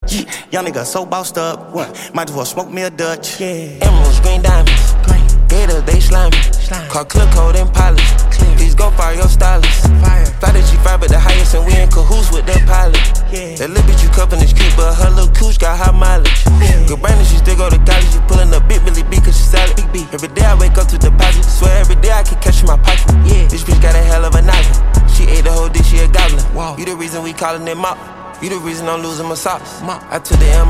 Young nigga so bossed up. Might as well smoke me a Dutch. Emeralds, green diamonds. Gators, they slimy. Call clip code and polish. Please go fire your stylist. Fly the G5 at the highest and we in cahoots with the pilot. That little bitch you cuffin' is cute, but her little cooch got high mileage. Good Brandon, she still go to college. You pullin' up big Billy B cause she solid. Every day I wake up to deposit. Swear every day I can catch in my pocket. This bitch got a hell of a noggin. She ate the whole dish, she a goblin. You the reason we callin' it mop. You the reason I'm losing my socks. I took the M